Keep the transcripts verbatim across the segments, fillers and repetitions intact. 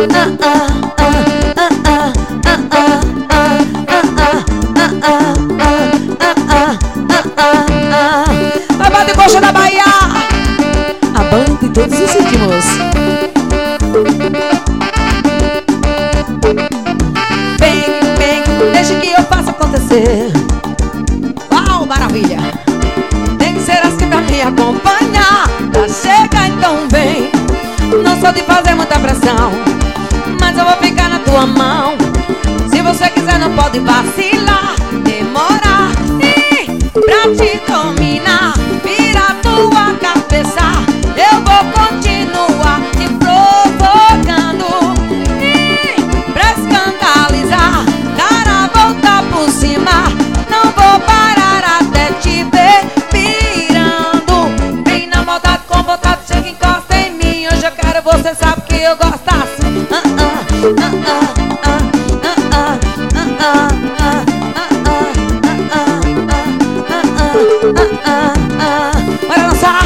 Babado e coxa da Bahia, a banda em todos os ritmos. Vem, vem, deixa que eu faça acontecer. Uau, maravilha. Tem que ser assim pra me acompanhar. Já chega, então vem. Não sou de fazer muita pressão, mas eu vou ficar na tua mão. Se você quiser não pode vacilar, demorar. E pra te dominar, vira tua cabeça. Eu vou continuar te provocando. E pra escandalizar, cara, voltar por cima. Não vou parar até te ver pirando. Vem na maldade com vontade, chega e encosta em mim. Hoje eu quero, você sabe que eu gosto assim. Ah, ah, ah, ah, ah, ah, ah, ah, ah, ah, ah. Bora dançar!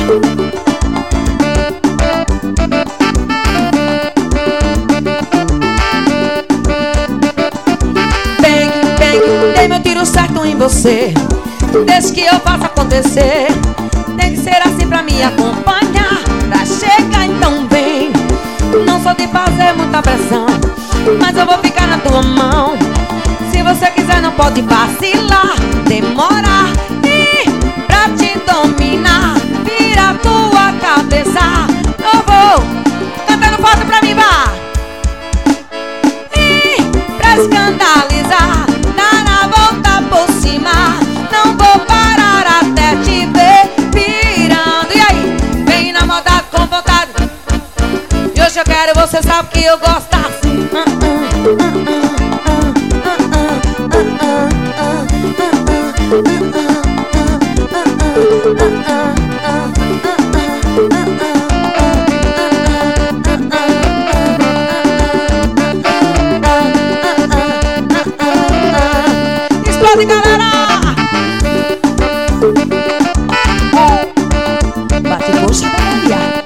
Bang, bang, dei meu tiro certo em você. Desde que eu faça acontecer. Tem que ser assim pra me acompanhar. Pra chegar, então vem. Não sou de fazer muita pressão, mas eu vou ficar na tua mão. Se você quiser não pode vacilar, demorar. E pra te dominar, vira tua cabeça. Eu vou cantando forte pra mim, vá. E pra escandalizar, dar a volta por cima. Não vou parar até te ver pirando. E aí, vem na maldade com vontade. E hoje eu quero, você sabe que eu gosto assim. uh, uh, uh, Explode, galera! Bate coxa da Bahia.